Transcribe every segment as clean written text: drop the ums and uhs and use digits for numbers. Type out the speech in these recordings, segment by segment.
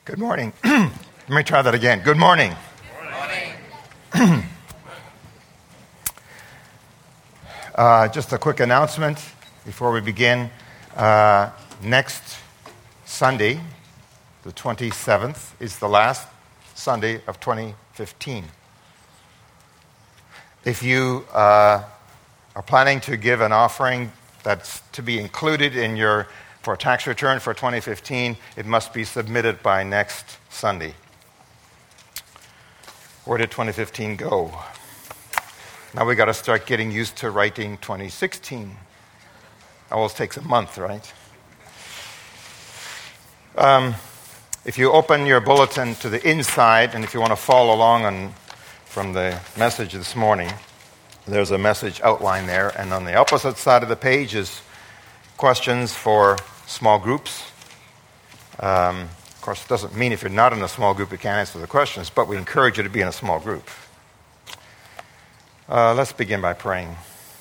Good morning. Let me try that again. Good morning. Good morning. Just a quick announcement before we begin. Next Sunday, the 27th, is the last Sunday of 2015. If you are planning to give an offering that's to be included in your for a tax return for 2015, it must be submitted by next Sunday. Where did 2015 go? Now we got to start getting used to writing 2016. Always takes a month, right? If you open your bulletin to the inside, and if you want to follow along from the message this morning, there's a message outline there, and on the opposite side of the page is questions for small groups. Of course, it doesn't mean if you're not in a small group you can't answer the questions, but we encourage you to be in a small group. Let's begin by praying.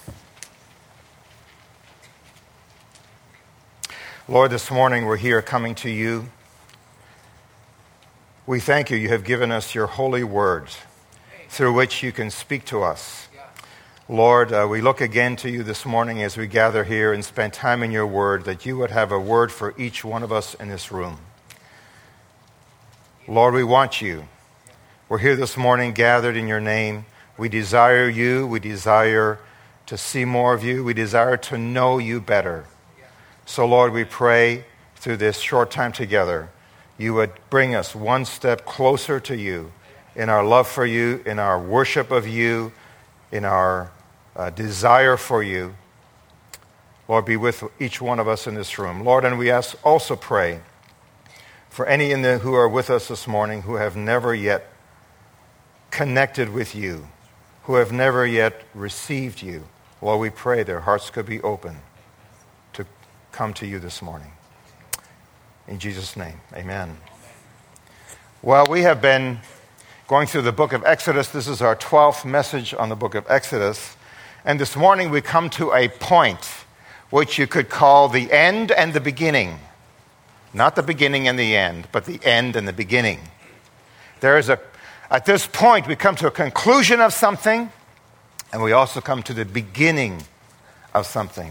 Lord, this morning we're here coming to you. We thank you. You have given us your holy word through which you can speak to us. Lord, we look again to you this morning as we gather here and spend time in your word, that you would have a word for each one of us in this room. Lord, we want you. We're here this morning gathered in your name. We desire you. We desire to see more of you. We desire to know you better. So, Lord, we pray through this short time together, you would bring us one step closer to you in our love for you, in our worship of you, in our desire for you. Lord, be with each one of us in this room. Lord, and we also pray for any who are with us this morning who have never yet connected with you, who have never yet received you. Lord, we pray their hearts could be open to come to you this morning. In Jesus' name, amen. Well, we have been going through the book of Exodus. This is our 12th message on the book of Exodus. And this morning we come to a point which you could call the end and the beginning. Not the beginning and the end, but the end and the beginning. At this point we come to a conclusion of something, and we also come to the beginning of something.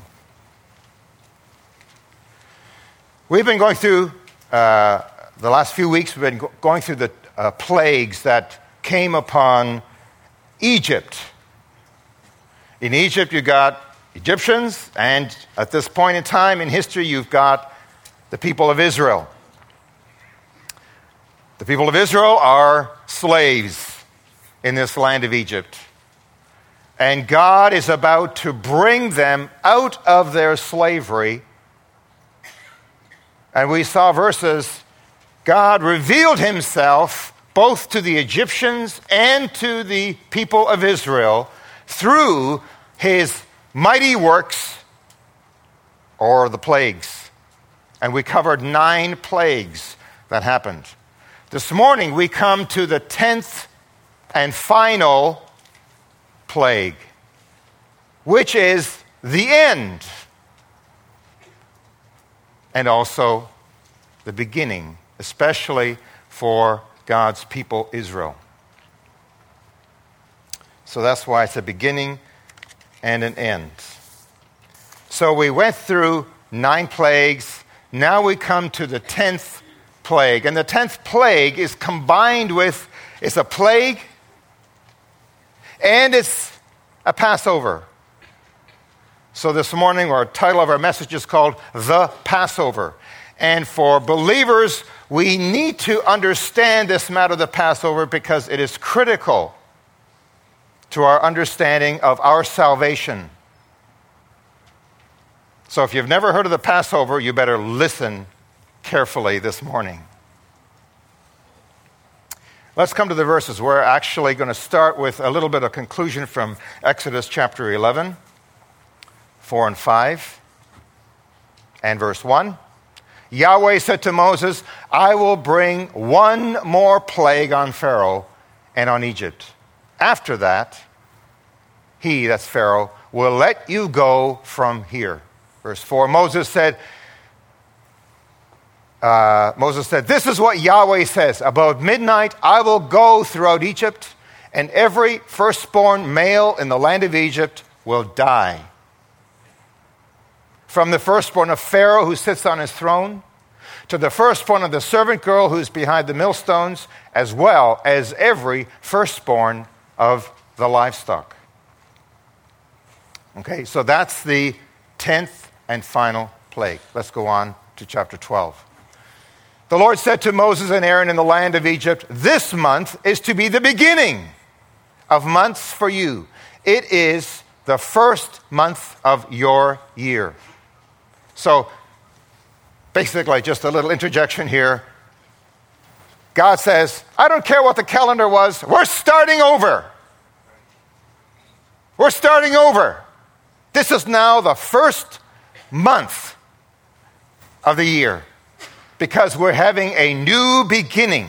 We've been going through, the last few weeks, we've been going through the plagues that came upon Egypt. In Egypt, you got Egyptians, and at this point in time in history, you've got the people of Israel. The people of Israel are slaves in this land of Egypt. And God is about to bring them out of their slavery. And we saw verses, God revealed himself both to the Egyptians and to the people of Israel through his mighty works, or the plagues. And we covered 9 plagues that happened. This morning we come to the 10th and final plague, which is the end, and also the beginning, especially for God's people, Israel. So that's why it's a beginning and an end. So we went through 9 plagues. Now we come to the 10th plague. And the 10th plague is combined with, it's a plague and it's a Passover. So this morning, our title of our message is called The Passover. And for believers, we need to understand this matter of the Passover because it is critical to our understanding of our salvation. So if you've never heard of the Passover, you better listen carefully this morning. Let's come to the verses. We're actually going to start with a little bit of conclusion from Exodus chapter 11, 4 and 5, and verse 1. Yahweh said to Moses, I will bring one more plague on Pharaoh and on Egypt. After that, he, that's Pharaoh, will let you go from here. Verse 4, Moses said, Moses said, "This is what Yahweh says. About midnight I will go throughout Egypt, and every firstborn male in the land of Egypt will die. From the firstborn of Pharaoh who sits on his throne, to the firstborn of the servant girl who's behind the millstones, as well as every firstborn of the livestock." Okay, so that's the 10th and final plague. Let's go on to chapter 12. The Lord said to Moses and Aaron in the land of Egypt, "This month is to be the beginning of months for you. It is the first month of your year." So, basically, just a little interjection here. God says, I don't care what the calendar was, we're starting over. We're starting over. This is now the first month of the year because we're having a new beginning.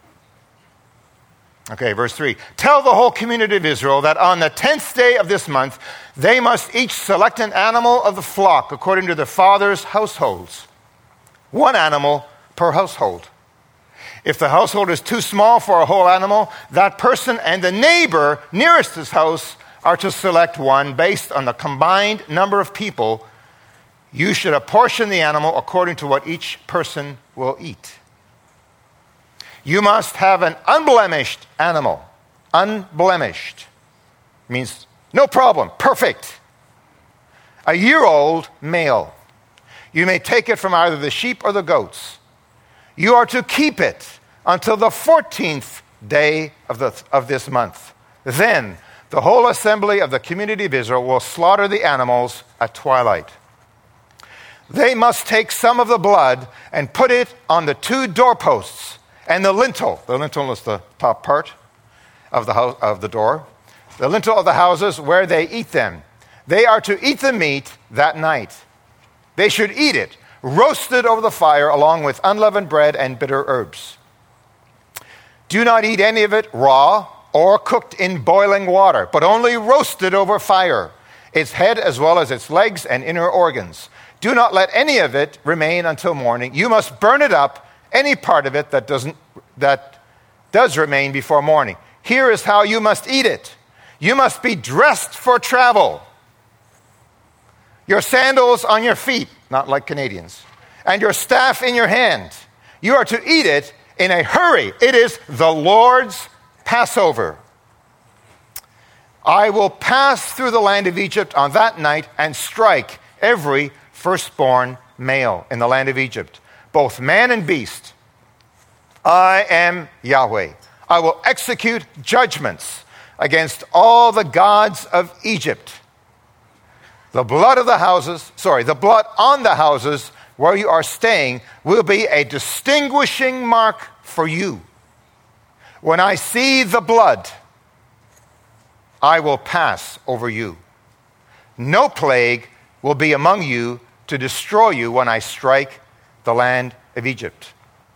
Okay, verse 3. "Tell the whole community of Israel that on the 10th day of this month, they must each select an animal of the flock according to their father's households. One animal per household. If the household is too small for a whole animal, that person and the neighbor nearest his house are to select one based on the combined number of people. You should apportion the animal according to what each person will eat. You must have an unblemished animal." Unblemished means no problem, perfect. "A year-old male. You may take it from either the sheep or the goats. You are to keep it until the 14th day of this month. Then the whole assembly of the community of Israel will slaughter the animals at twilight. They must take some of the blood and put it on the 2 doorposts and the lintel." The lintel is the top part of the house, of the door. "The lintel of the houses where they eat them. They are to eat the meat that night. They should eat it, roasted over the fire along with unleavened bread and bitter herbs. Do not eat any of it raw or cooked in boiling water, but only roasted over fire, its head as well as its legs and inner organs. Do not let any of it remain until morning. You must burn it up, any part of it that does remain before morning. Here is how you must eat it. You must be dressed for travel. Your sandals on your feet," not like Canadians, "and your staff in your hand. You are to eat it in a hurry. It is the Lord's Passover. I will pass through the land of Egypt on that night and strike every firstborn male in the land of Egypt, both man and beast. I am Yahweh. I will execute judgments against all the gods of Egypt. The blood on the houses where you are staying will be a distinguishing mark for you. When I see the blood, I will pass over you. No plague will be among you to destroy you when I strike the land of Egypt."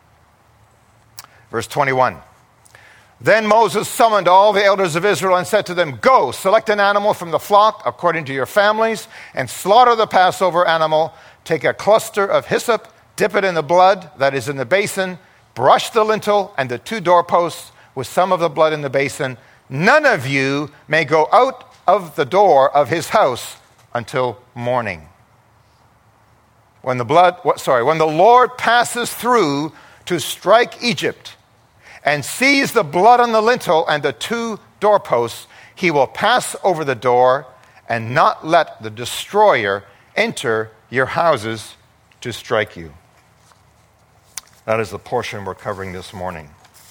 Verse 21. "Then Moses summoned all the elders of Israel and said to them, 'Go, select an animal from the flock according to your families and slaughter the Passover animal. Take a cluster of hyssop, dip it in the blood that is in the basin, brush the lintel and the 2 doorposts with some of the blood in the basin. None of you may go out of the door of his house until morning. When the Lord passes through to strike Egypt and sees the blood on the lintel and the 2 doorposts, he will pass over the door and not let the destroyer enter your houses to strike you." That is the portion we're covering this morning.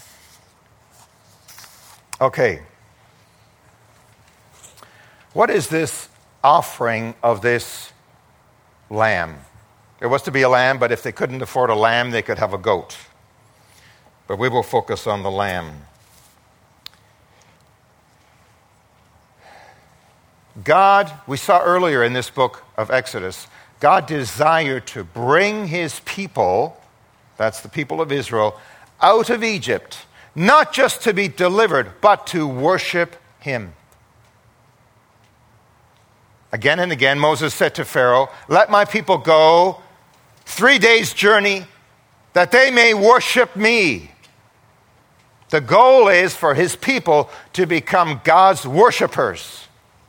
Okay. What is this offering of this lamb? It was to be a lamb, but if they couldn't afford a lamb, they could have a goat. But we will focus on the lamb. God, we saw earlier in this book of Exodus, God desired to bring his people, that's the people of Israel, out of Egypt, not just to be delivered, but to worship him. Again and again, Moses said to Pharaoh, "Let my people go 3 days' journey that they may worship me. The goal is for his people to become God's worshipers.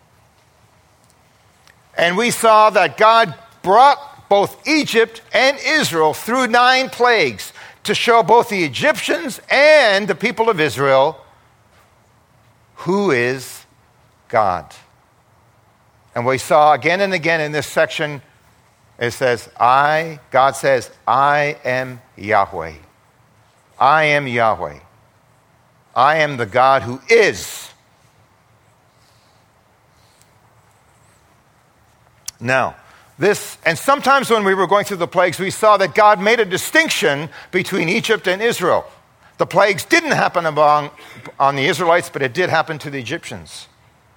And we saw that God brought both Egypt and Israel through 9 plagues to show both the Egyptians and the people of Israel who is God. And we saw again and again in this section, it says, God says, I am Yahweh. I am Yahweh. I am the God who is. Now, and sometimes when we were going through the plagues, we saw that God made a distinction between Egypt and Israel. The plagues didn't happen on the Israelites, but it did happen to the Egyptians.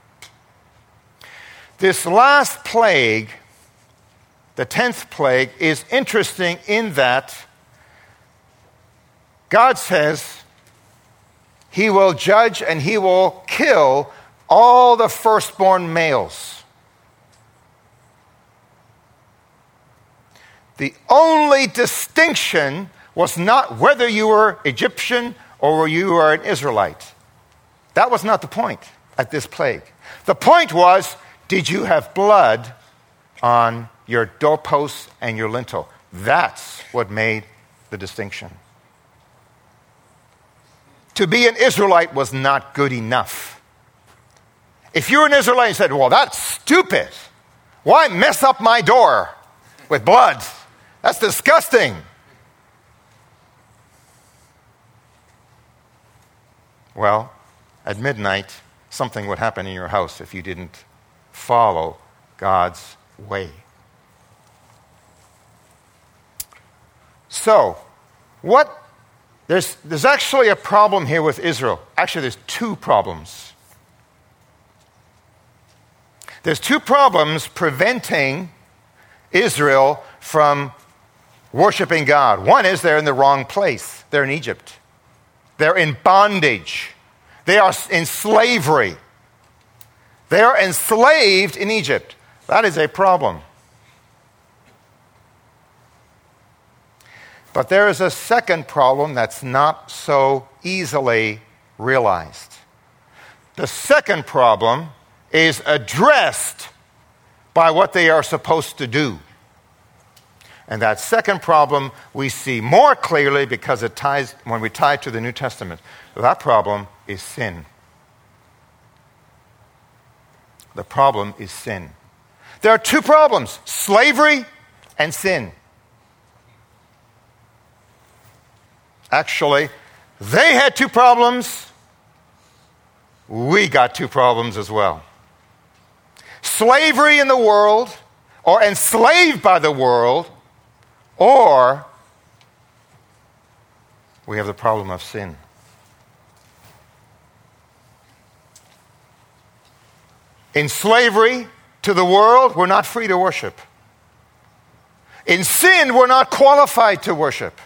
This last plague, the 10th plague, is interesting in that God says he will judge and he will kill all the firstborn males. The only distinction was not whether you were Egyptian or you were an Israelite. That was not the point at this plague. The point was, did you have blood on your doorposts and your lintel? That's what made the distinction. To be an Israelite was not good enough. If you were an Israelite and said, well, that's stupid. Why mess up my door with blood? That's disgusting. Well, at midnight, something would happen in your house if you didn't follow God's way. So, there's actually a problem here with Israel. Actually, there's 2 problems. There's 2 problems preventing Israel from worshiping God. One is they're in the wrong place. They're in Egypt. They're in bondage. They are in slavery. They are enslaved in Egypt. That is a problem. But there is a second problem that's not so easily realized. The second problem is addressed by what they are supposed to do. And that second problem we see more clearly because it ties, when we tie it to the New Testament, that problem is sin. The problem is sin. There are 2 problems, slavery and sin. Actually, they had 2 problems. We got 2 problems as well. Slavery in the world, or enslaved by the world, or we have the problem of sin. In slavery to the world, we're not free to worship. In sin, we're not qualified to worship.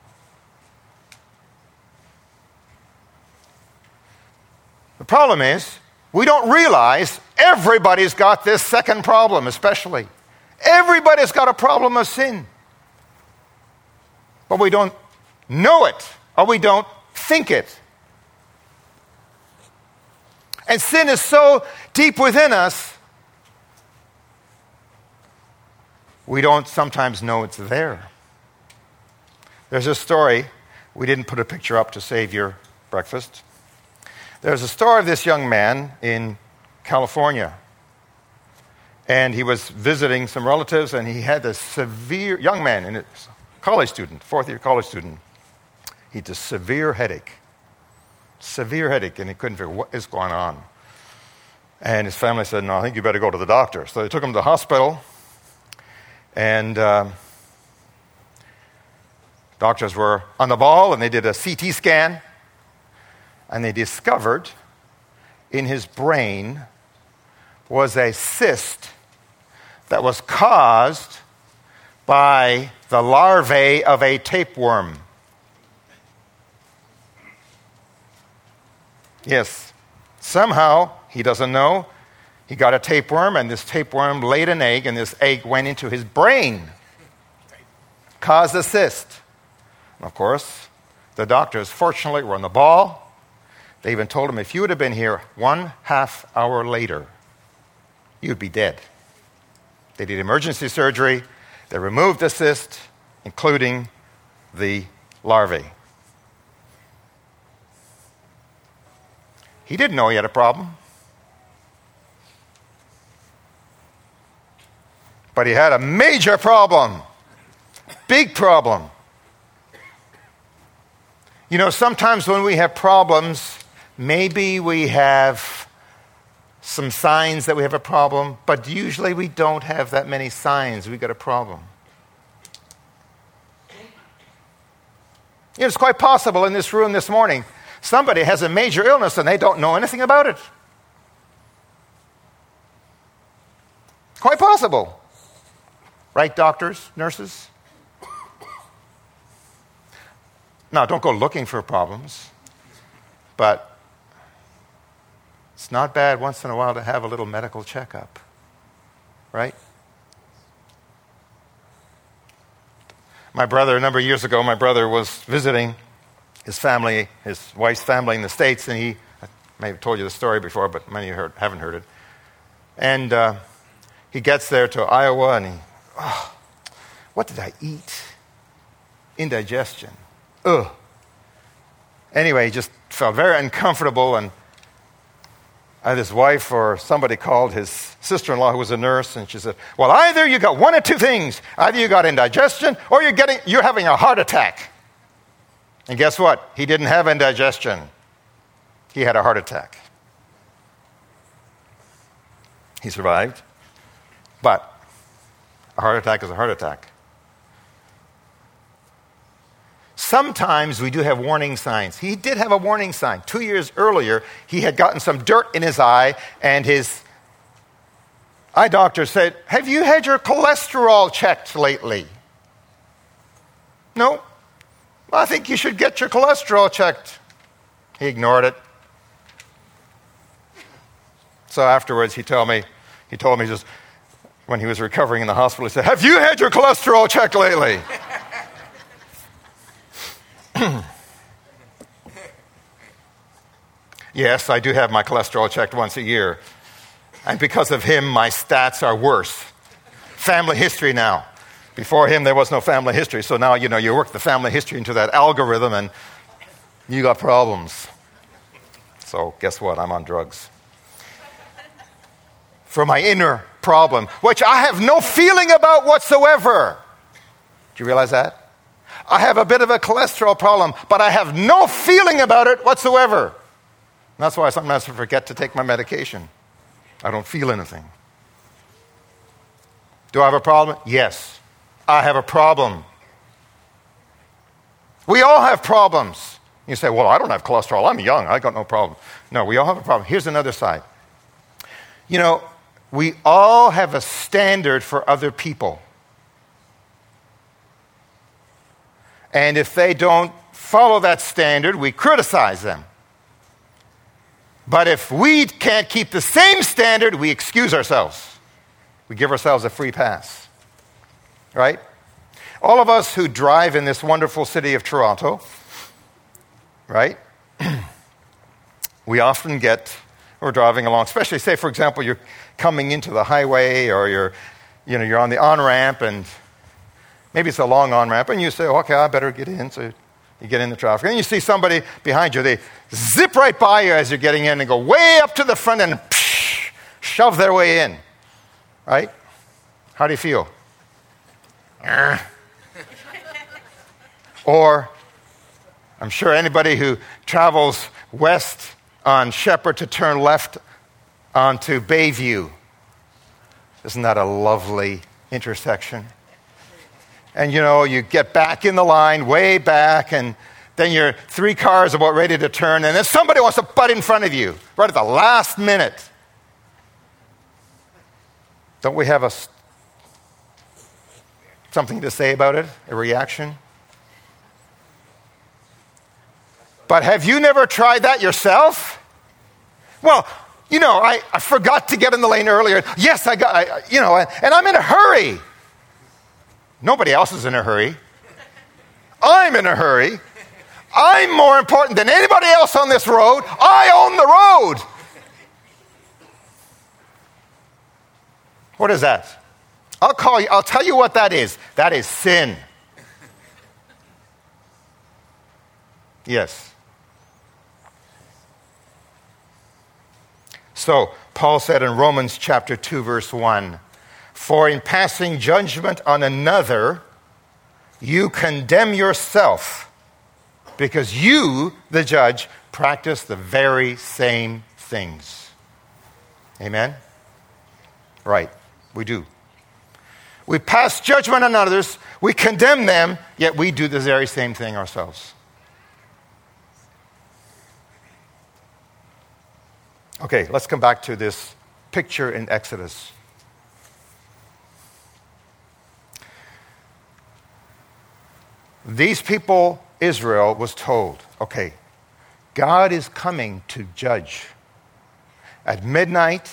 The problem is, we don't realize everybody's got this second problem, especially. Everybody's got a problem of sin. But we don't know it, or we don't think it. And sin is so deep within us, we don't sometimes know it's there. There's a story, we didn't put a picture up to save your breakfast. There's a story of this young man in California. And he was visiting some relatives, and he had this young man, and it's college student, 4th-year college student. He had a severe headache, and he couldn't figure what is going on. And his family said, no, I think you better go to the doctor. So they took him to the hospital, and doctors were on the ball, and they did a CT scan, and they discovered in his brain was a cyst that was caused by the larvae of a tapeworm. Yes, somehow, he doesn't know, he got a tapeworm, and this tapeworm laid an egg, and this egg went into his brain, caused a cyst. Of course, the doctors, fortunately, were on the ball. They even told him, if you would have been here 1/2 hour later, you'd be dead. They did emergency surgery. They removed the cyst, including the larvae. He didn't know he had a problem. But he had a major problem. Big problem. You know, sometimes when we have problems, maybe we have some signs that we have a problem, but usually we don't have that many signs we got a problem. It's quite possible in this room this morning, somebody has a major illness and they don't know anything about it. Quite possible. Right, doctors, nurses? Now, don't go looking for problems, but it's not bad once in a while to have a little medical checkup, right? My brother, a number of years ago, my brother was visiting his family, his wife's family in the States, and I may have told you the story before, but many of you haven't heard it. And he gets there to Iowa, and what did I eat? Indigestion. Ugh. Anyway, he just felt very uncomfortable, and his wife or somebody called his sister-in-law, who was a nurse, and she said, well, either you got one of two things. Either you got indigestion or you're having a heart attack. And guess what? He didn't have indigestion. He had a heart attack. He survived, but a heart attack is a heart attack. Sometimes we do have warning signs. He did have a warning sign. 2 years earlier, he had gotten some dirt in his eye, and his eye doctor said, have you had your cholesterol checked lately? No. Well, I think you should get your cholesterol checked. He ignored it. So afterwards, he told me just when he was recovering in the hospital, he said, have you had your cholesterol checked lately? Yes, I do have my cholesterol checked once a year. And because of him, my stats are worse. Family history now. Before him, there was no family history. So now, you work the family history into that algorithm and you got problems. So guess what? I'm on drugs. For my inner problem, which I have no feeling about whatsoever. Do you realize that? I have a bit of a cholesterol problem, but I have no feeling about it whatsoever. And that's why sometimes I forget to take my medication. I don't feel anything. Do I have a problem? Yes, I have a problem. We all have problems. You say, well, I don't have cholesterol. I'm young. I got no problem. No, we all have a problem. Here's another side. We all have a standard for other people. And if they don't follow that standard, we criticize them. But if we can't keep the same standard, we excuse ourselves. We give ourselves a free pass. Right? All of us who drive in this wonderful city of Toronto, right? We often we're driving along, especially say, for example, you're coming into the highway or you're on the on-ramp and maybe it's a long on-ramp, and you say, okay, I better get in. So you get in the traffic. And you see somebody behind you. They zip right by you as you're getting in and go way up to the front and shove their way in. Right? How do you feel? Or I'm sure anybody who travels west on Shepherd to turn left onto Bayview. Isn't that a lovely intersection? And you get back in the line, way back, and then you're 3 cars about ready to turn, and then somebody wants to butt in front of you right at the last minute. Don't we have something to say about it, a reaction? But have you never tried that yourself? Well, I forgot to get in the lane earlier. Yes, and I'm in a hurry. Nobody else is in a hurry. I'm in a hurry. I'm more important than anybody else on this road. I own the road. What is that? I'll tell you what that is. That is sin. Yes. So, Paul said in Romans chapter 2, verse 1, "For in passing judgment on another, you condemn yourself, because you, the judge, practice the very same things." Amen? Right, we do. We pass judgment on others, we condemn them, yet we do the very same thing ourselves. Okay, let's come back to this picture in Exodus. These people, Israel, was told, okay, God is coming to judge. At midnight,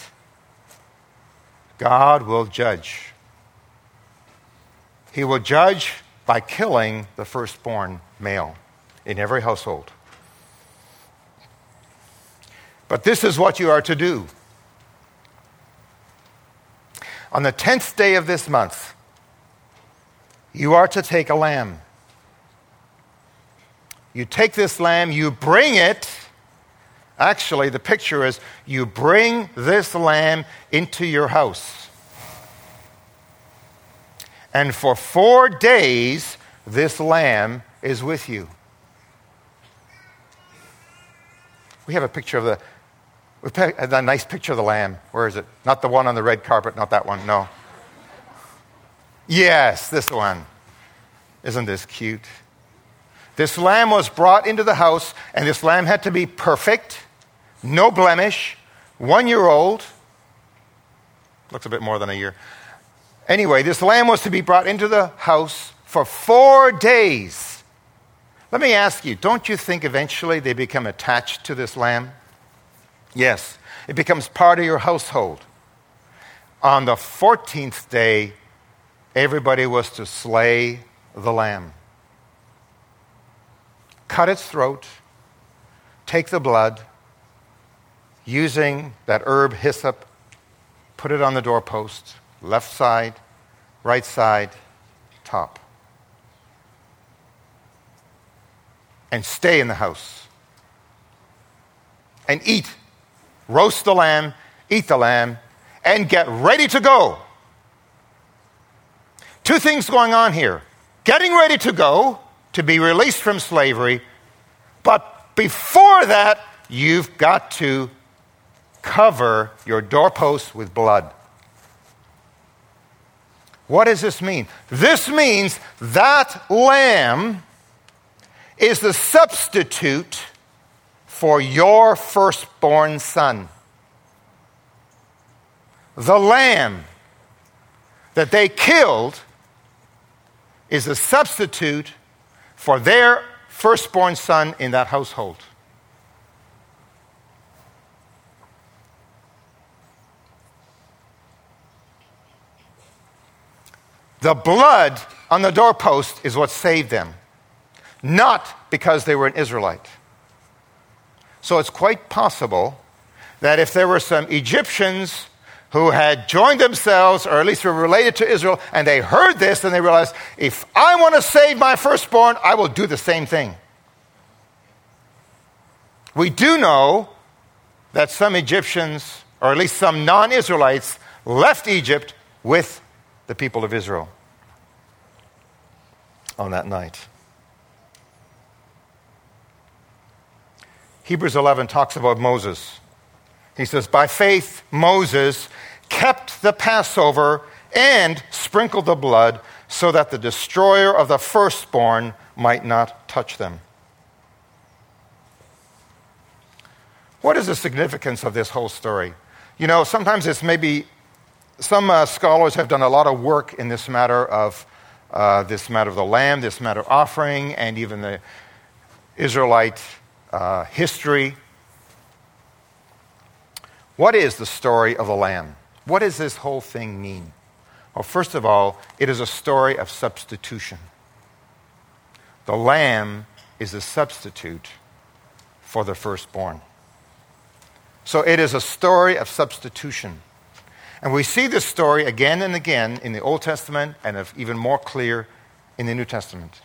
God will judge. He will judge by killing the firstborn male in every household. But this is what you are to do. On the 10th day of this month, you are to take a lamb. You take this lamb, you bring it. Actually, the picture is you bring this lamb into your house. And for 4 days, this lamb is with you. We have a picture of a nice picture of the lamb. Where is it? Not the one on the red carpet, not that one, no. Yes, this one. Isn't this cute? This lamb was brought into the house, and this lamb had to be perfect, no blemish, 1 year old. Looks a bit more than a year. Anyway, this lamb was to be brought into the house for 4 days. Let me ask you, don't you think eventually they become attached to this lamb? Yes, it becomes part of your household. On the 14th day, everybody was to slay the lamb. Cut its throat, take the blood, using that herb hyssop, put it on the doorpost, left side, right side, top. And stay in the house. And eat. Roast the lamb, eat the lamb, and get ready to go. 2 things going on here. Getting ready to go, to be released from slavery, but before that, you've got to cover your doorposts with blood. What does this mean? This means that lamb is the substitute for your firstborn son. The lamb that they killed is a substitute for their firstborn son in that household. The blood on the doorpost is what saved them, not because they were an Israelite. So it's quite possible that if there were some Egyptians who had joined themselves, or at least were related to Israel, and they heard this and they realized, if I want to save my firstborn, I will do the same thing. We do know that some Egyptians, or at least some non-Israelites, left Egypt with the people of Israel on that night. Hebrews 11 talks about Moses. He says, by faith, Moses kept the Passover and sprinkled the blood so that the destroyer of the firstborn might not touch them. What is the significance of this whole story? You know, sometimes it's maybe, some scholars have done a lot of work in this matter of the lamb, this matter of offering, and even the Israelite history. What is the story of the lamb? What does this whole thing mean? Well, first of all, it is a story of substitution. The lamb is a substitute for the firstborn. So it is a story of substitution. And we see this story again and again in the Old Testament and even more clear in the New Testament.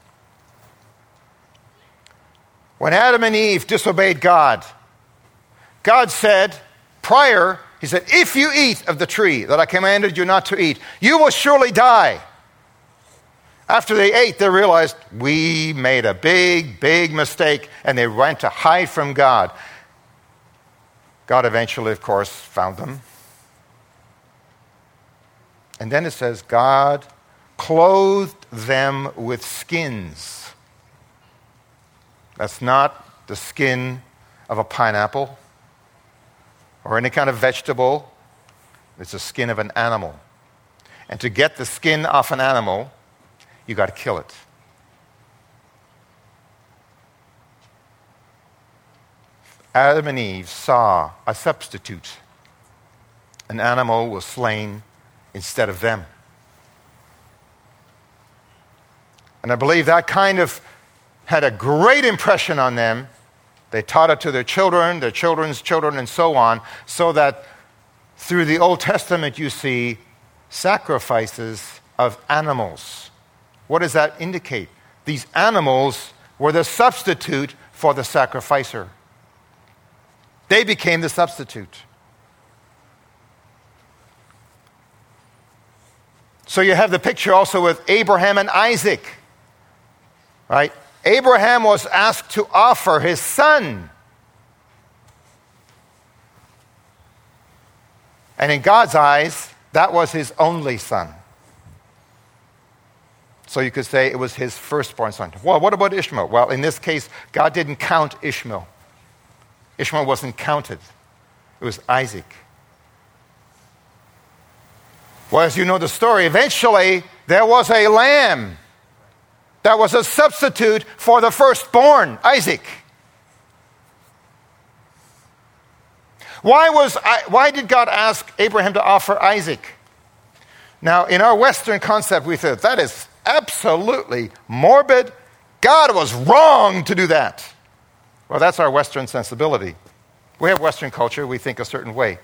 When Adam and Eve disobeyed God, God said, He said, if you eat of the tree that I commanded you not to eat, you will surely die. After they ate, they realized, we made a big, big mistake, and they went to hide from God. God eventually, of course, found them. And then it says, God clothed them with skins. That's not the skin of a pineapple or any kind of vegetable. It's the skin of an animal. And to get the skin off an animal, you got to kill it. Adam and Eve saw a substitute. An animal was slain instead of them. And I believe that kind of had a great impression on them. They taught it to their children, their children's children, and so on, so that through the Old Testament you see sacrifices of animals. What does that indicate? These animals were the substitute for the sacrificer. They became the substitute. So you have the picture also with Abraham and Isaac, right? Abraham was asked to offer his son. And in God's eyes, that was his only son. So you could say it was his firstborn son. Well, what about Ishmael? Well, in this case, God didn't count Ishmael. Ishmael wasn't counted. It was Isaac. Well, as you know the story, eventually there was a lamb that was a substitute for the firstborn, Isaac. Why did God ask Abraham to offer Isaac? Now, in our Western concept, we said that is absolutely morbid. God was wrong to do that. Well, that's our Western sensibility. We have Western culture, we think a certain way.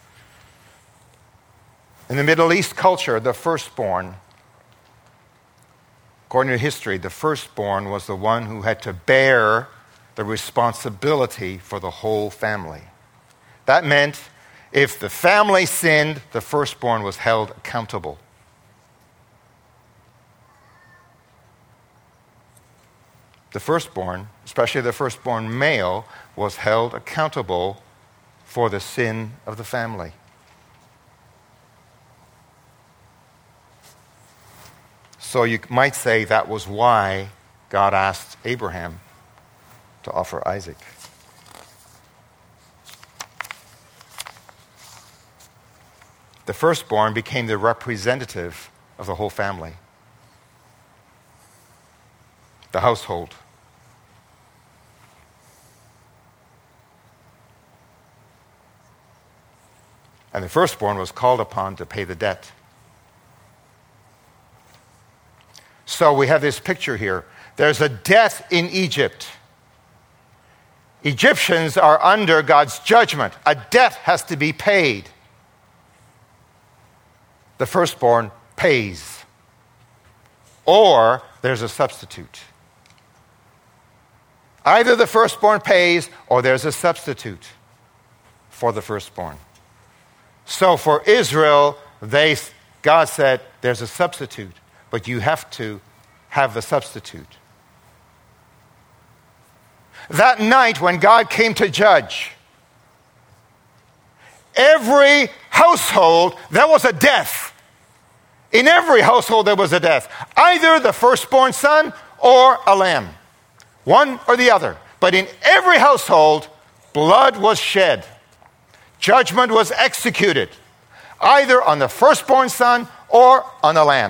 In the Middle East culture, the firstborn, according to history, the firstborn was the one who had to bear the responsibility for the whole family. That meant if the family sinned, the firstborn was held accountable. The firstborn, especially the firstborn male, was held accountable for the sin of the family. So you might say that was why God asked Abraham to offer Isaac. The firstborn became the representative of the whole family, the household. And the firstborn was called upon to pay the debt. So we have this picture here. There's a debt in Egypt. Egyptians are under God's judgment. A debt has to be paid. The firstborn pays. Or there's a substitute. Either the firstborn pays or there's a substitute for the firstborn. So for Israel, God said, there's a substitute, but you have to have the substitute. That night when God came to judge, every household, there was a death. In every household, there was a death. Either the firstborn son or a lamb. One or the other. But in every household, blood was shed. Judgment was executed. Either on the firstborn son or on the lamb.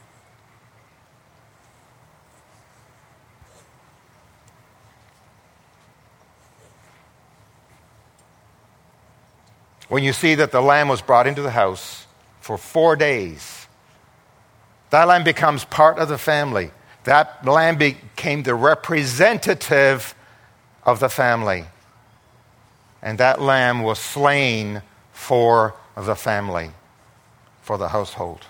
When you see that the lamb was brought into the house for 4 days, that lamb becomes part of the family. That lamb became the representative of the family. And that lamb was slain for the family, for the household.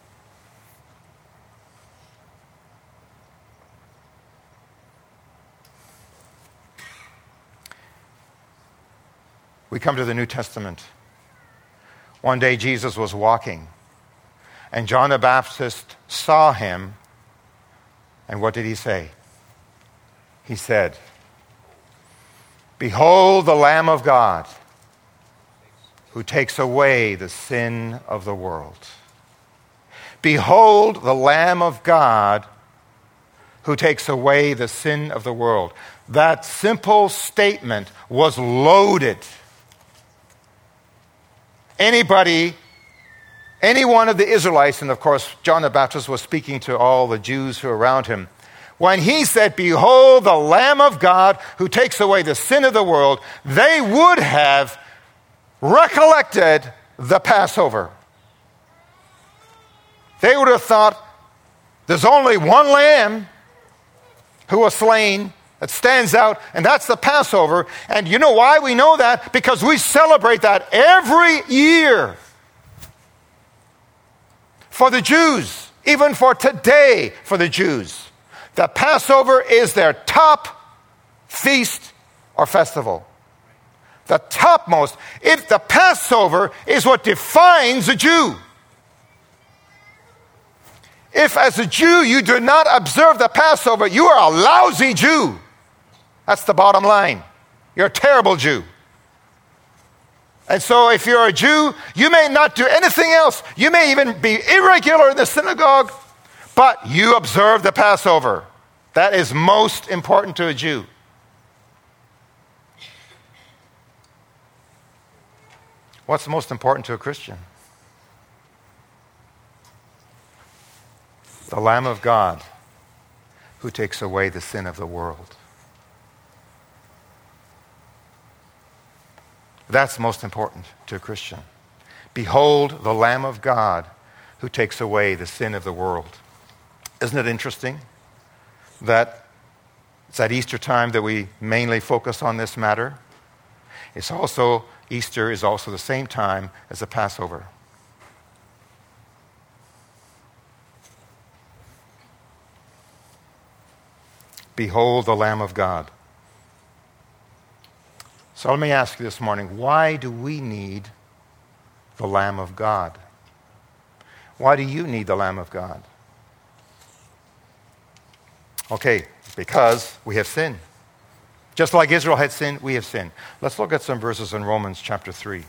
We come to the New Testament. One day Jesus was walking, and John the Baptist saw him, and what did he say? He said, "Behold the Lamb of God, who takes away the sin of the world." Behold the Lamb of God, who takes away the sin of the world. That simple statement was loaded. Any one of the Israelites, and of course John the Baptist was speaking to all the Jews who were around him, when he said, "Behold the Lamb of God who takes away the sin of the world," they would have recollected the Passover. They would have thought, there's only one lamb who was slain that stands out, and that's the Passover. And you know why we know that? Because we celebrate that every year. For the Jews, even for today for the Jews, the Passover is their top feast or festival. The topmost. The Passover is what defines a Jew. If as a Jew you do not observe the Passover, you are a lousy Jew. That's the bottom line. You're a terrible Jew. And so if you're a Jew, you may not do anything else. You may even be irregular in the synagogue, but you observe the Passover. That is most important to a Jew. What's most important to a Christian? The Lamb of God who takes away the sin of the world. That's most important to a Christian. Behold the Lamb of God who takes away the sin of the world. Isn't it interesting that it's at Easter time that we mainly focus on this matter? Easter is also the same time as the Passover. Behold the Lamb of God. So let me ask you this morning, why do we need the Lamb of God? Why do you need the Lamb of God? Okay, because we have sinned. Just like Israel had sinned, we have sinned. Let's look at some verses in Romans chapter 3.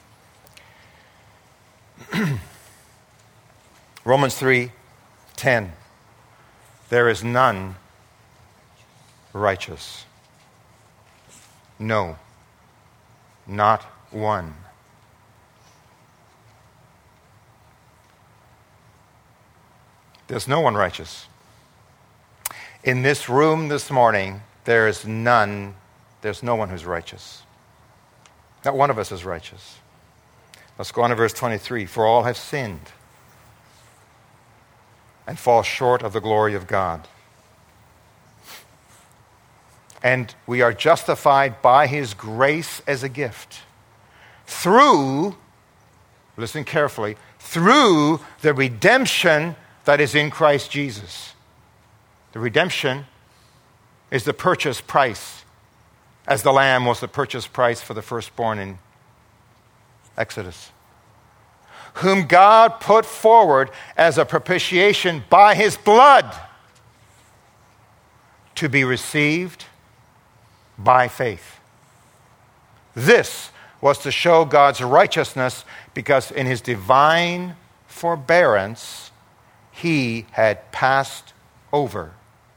Romans 3:10. There is none righteous. No, not one. There's no one righteous. In this room this morning, there's no one who's righteous. Not one of us is righteous. Let's go on to verse 23. For all have sinned and fall short of the glory of God. And we are justified by his grace as a gift through, listen carefully, through the redemption that is in Christ Jesus. The redemption is the purchase price, as the lamb was the purchase price for the firstborn in Exodus. Whom God put forward as a propitiation by his blood to be received by faith. This was to show God's righteousness, because in his divine forbearance he had passed over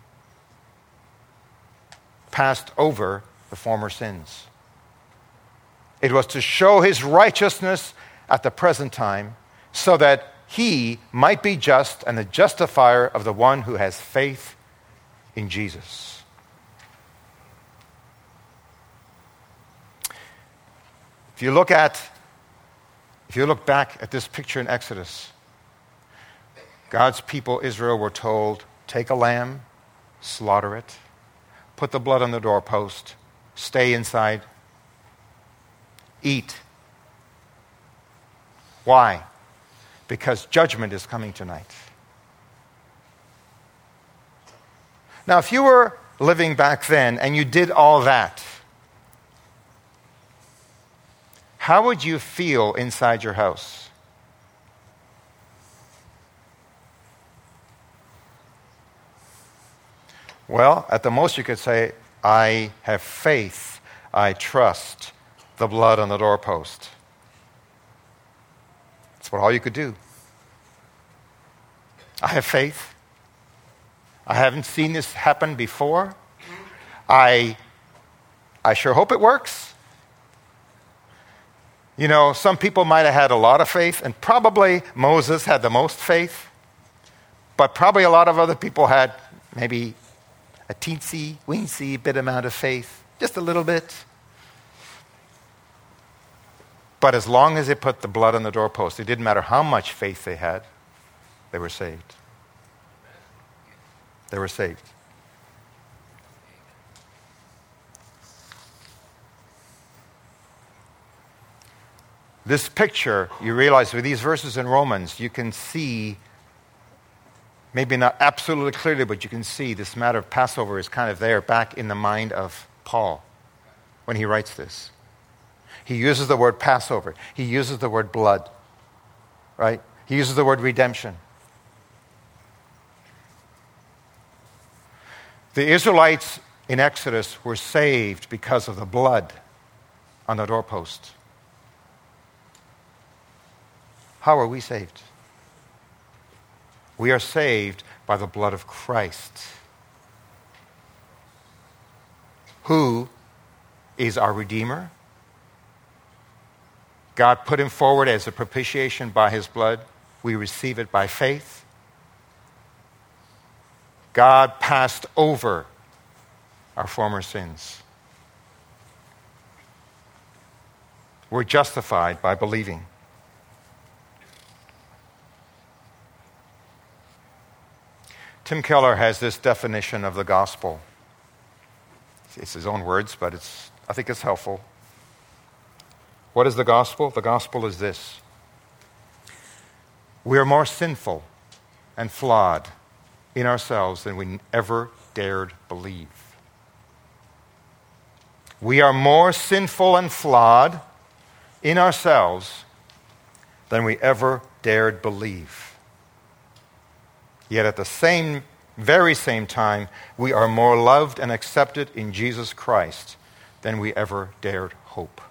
the former sins. It was to show his righteousness at the present time, so that he might be just and the justifier of the one who has faith in Jesus. If you look back at this picture in Exodus, God's people, Israel, were told take a lamb, slaughter it, put the blood on the doorpost, stay inside, eat. Why? Because judgment is coming tonight. Now, if you were living back then and you did all that, how would you feel inside your house? Well, at the most you could say, I have faith, I trust the blood on the doorpost. That's what all you could do. I have faith. I haven't seen this happen before. I sure hope it works. You know, some people might have had a lot of faith, and probably Moses had the most faith, but probably a lot of other people had maybe a teensy-weensy bit amount of faith, just a little bit. But as long as they put the blood on the doorpost, it didn't matter how much faith they had, they were saved. They were saved. This picture, you realize with these verses in Romans, you can see, maybe not absolutely clearly, but you can see this matter of Passover is kind of there back in the mind of Paul when he writes this. He uses the word Passover. He uses the word blood, right? He uses the word redemption. The Israelites in Exodus were saved because of the blood on the doorpost. How are we saved? We are saved by the blood of Christ, who is our Redeemer. God put him forward as a propitiation by his blood. We receive it by faith. God passed over our former sins. We're justified by believing. Tim Keller has this definition of the gospel. It's his own words, but I think it's helpful. What is the gospel? The gospel is this. We are more sinful and flawed in ourselves than we ever dared believe. We are more sinful and flawed in ourselves than we ever dared believe. Yet at the very same time, we are more loved and accepted in Jesus Christ than we ever dared hope.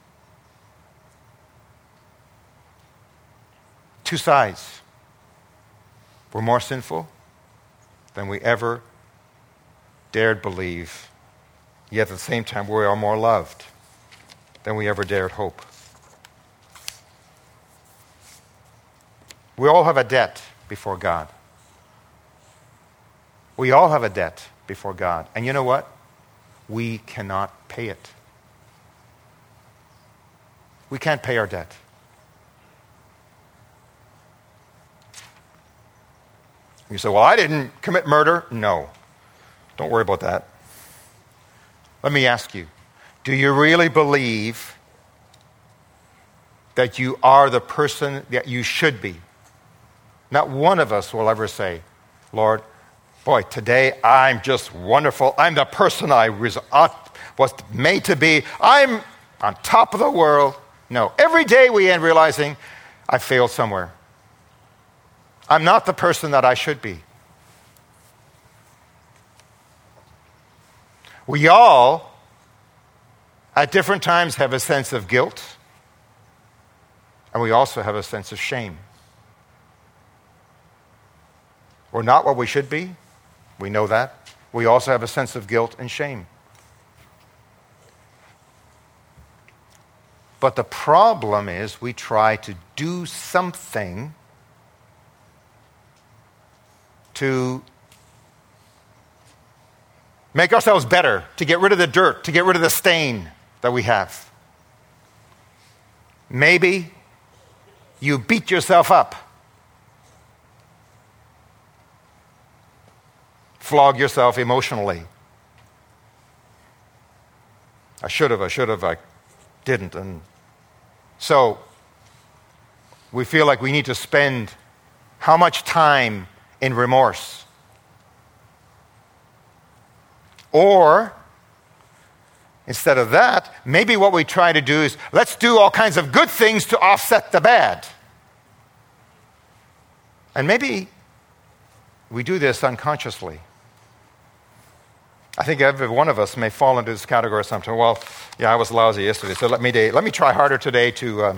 Two sides. We're more sinful than we ever dared believe. Yet at the same time, we are more loved than we ever dared hope. We all have a debt before God. We all have a debt before God. And you know what? We cannot pay it. We can't pay our debt. You say, well, I didn't commit murder. No. Don't worry about that. Let me ask you, do you really believe that you are the person that you should be? Not one of us will ever say, Lord, boy, today I'm just wonderful. I'm the person I was made to be. I'm on top of the world. No. Every day we end realizing I failed somewhere. I'm not the person that I should be. We all, at different times, have a sense of guilt, and we also have a sense of shame. We're not what we should be. We know that. We also have a sense of guilt and shame. But the problem is we try to do something to make ourselves better, to get rid of the dirt, to get rid of the stain that we have. Maybe you beat yourself up. flog yourself emotionally. I should have, I didn't. And so we feel like we need to spend how much time in remorse? Or, instead of that, maybe what we try to do is, let's do all kinds of good things to offset the bad. And maybe we do this unconsciously. I think every one of us may fall into this category sometimes. Well, yeah, I was lousy yesterday, so let me try harder today to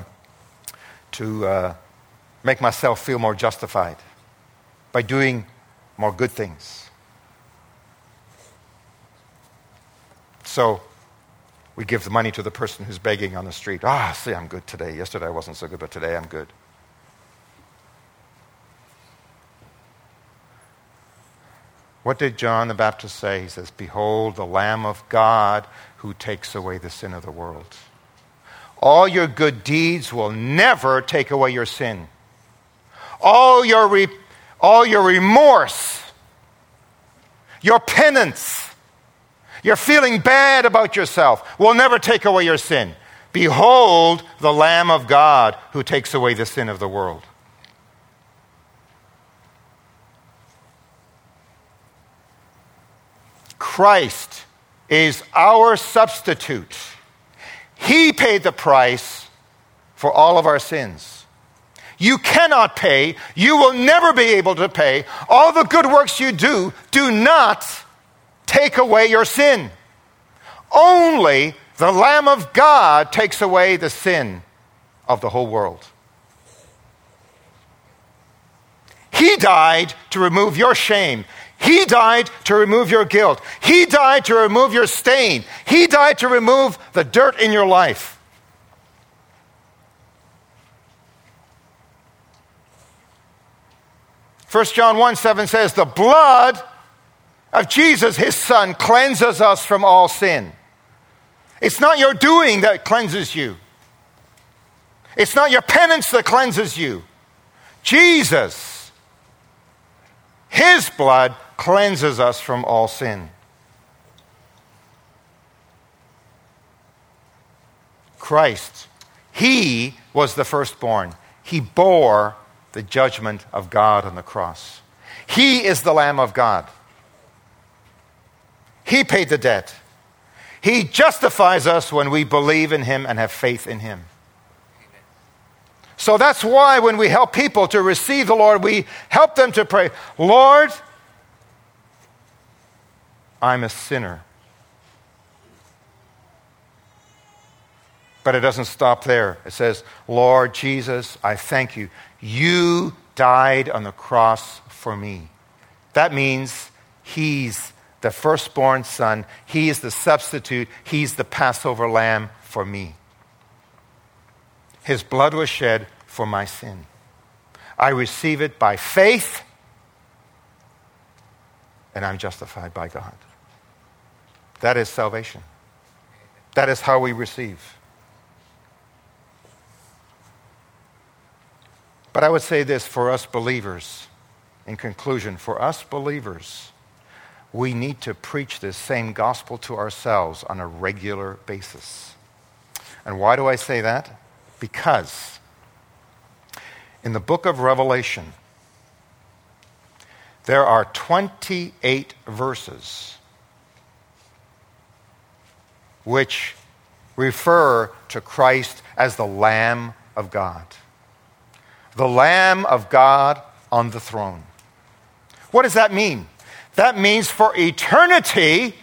make myself feel more justified by doing more good things. So we give the money to the person who's begging on the street. See, I'm good today. Yesterday I wasn't so good, but today I'm good. What did John the Baptist say? He says, "Behold, the Lamb of God who takes away the sin of the world." All your good deeds will never take away your sin. All your remorse, your penance, your feeling bad about yourself will never take away your sin. Behold, the Lamb of God who takes away the sin of the world. Christ is our substitute. He paid the price for all of our sins. You cannot pay, you will never be able to pay. All the good works you do not take away your sin. Only the Lamb of God takes away the sin of the whole world. He died to remove your shame. He died to remove your guilt. He died to remove your stain. He died to remove the dirt in your life. First John 1:7 says, "The blood of Jesus, his Son, cleanses us from all sin." It's not your doing that cleanses you. It's not your penance that cleanses you. Jesus, his blood cleanses us from all sin. Christ, he was the firstborn. He bore the judgment of God on the cross. He is the Lamb of God. He paid the debt. He justifies us when we believe in him and have faith in him. So that's why when we help people to receive the Lord, we help them to pray, "Lord, I'm a sinner." But it doesn't stop there. It says, "Lord Jesus, I thank you. You died on the cross for me." That means he's the firstborn son. He is the substitute. He's the Passover lamb for me. His blood was shed for my sin. I receive it by faith, and I'm justified by God. That is salvation. That is how we receive. But I would say this for us believers, in conclusion, for us believers, we need to preach this same gospel to ourselves on a regular basis. And why do I say that? Because in the book of Revelation, there are 28 verses which refer to Christ as the Lamb of God. The Lamb of God on the throne. What does that mean? That means for eternity,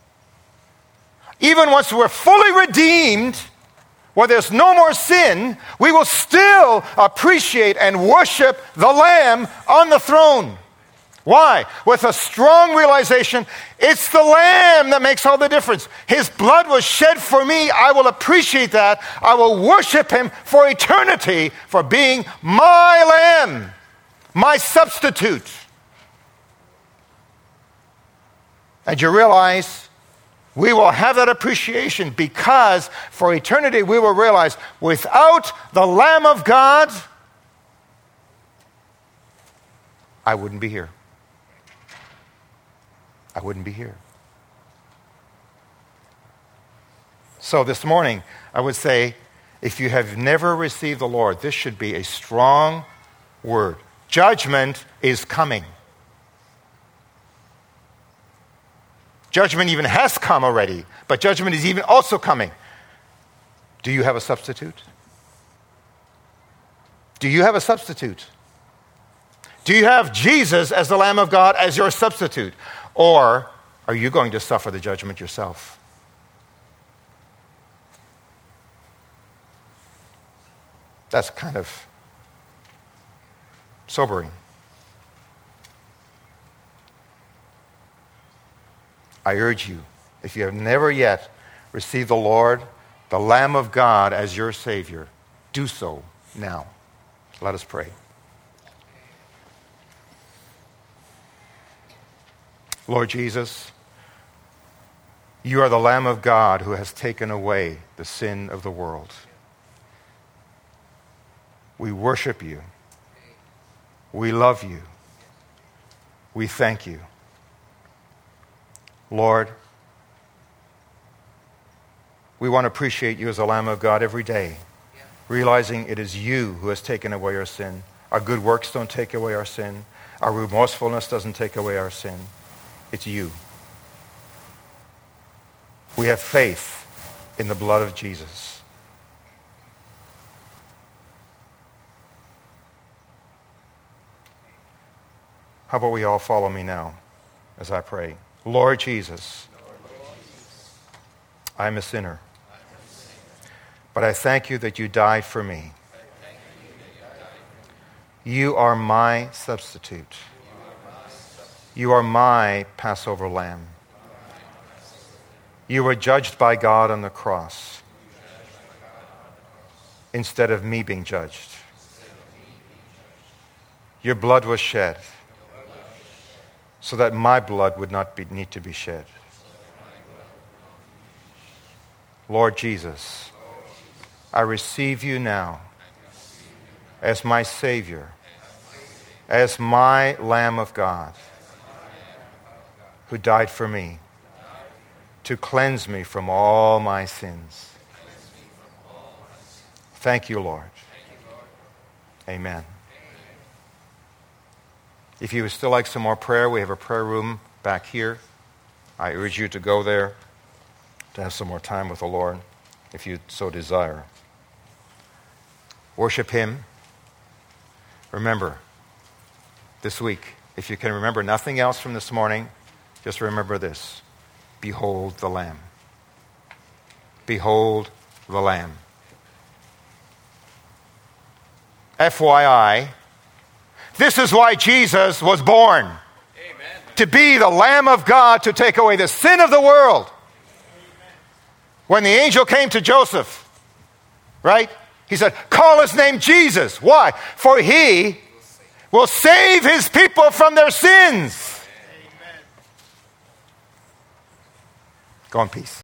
even once we're fully redeemed, where there's no more sin, we will still appreciate and worship the Lamb on the throne. Why? With a strong realization, it's the Lamb that makes all the difference. His blood was shed for me. I will appreciate that. I will worship him for eternity for being my Lamb, my substitute. And you realize we will have that appreciation because for eternity we will realize without the Lamb of God, I wouldn't be here. I wouldn't be here. So this morning, I would say, if you have never received the Lord, this should be a strong word. Judgment is coming. Judgment even has come already, but judgment is even also coming. Do you have a substitute? Do you have a substitute? Do you have Jesus as the Lamb of God as your substitute? Or are you going to suffer the judgment yourself? That's kind of sobering. I urge you, if you have never yet received the Lord, the Lamb of God, as your Savior, do so now. Let us pray. Lord Jesus, you are the Lamb of God who has taken away the sin of the world. We worship you. We love you. We thank you. Lord, we want to appreciate you as the Lamb of God every day, realizing it is you who has taken away our sin. Our good works don't take away our sin. Our remorsefulness doesn't take away our sin. It's you. We have faith in the blood of Jesus. How about we all follow me now as I pray? Lord Jesus, I'm a sinner, but I thank you that you died for me. You are my substitute. You are my Passover lamb. You were judged by God on the cross instead of me being judged. Your blood was shed so that my blood would not need to be shed. Lord Jesus, I receive you now as my Savior, as my Lamb of God, who died for me to cleanse me from all my sins. Thank you, Lord. Amen. If you would still like some more prayer, we have a prayer room back here. I urge you to go there to have some more time with the Lord, if you so desire. Worship Him. Remember, this week, if you can remember nothing else from this morning, just remember this. Behold the Lamb. Behold the Lamb. FYI, this is why Jesus was born. Amen. To be the Lamb of God to take away the sin of the world. Amen. When the angel came to Joseph, right? He said, call his name Jesus. Why? For he will save his people from their sins. Amen. Go in peace.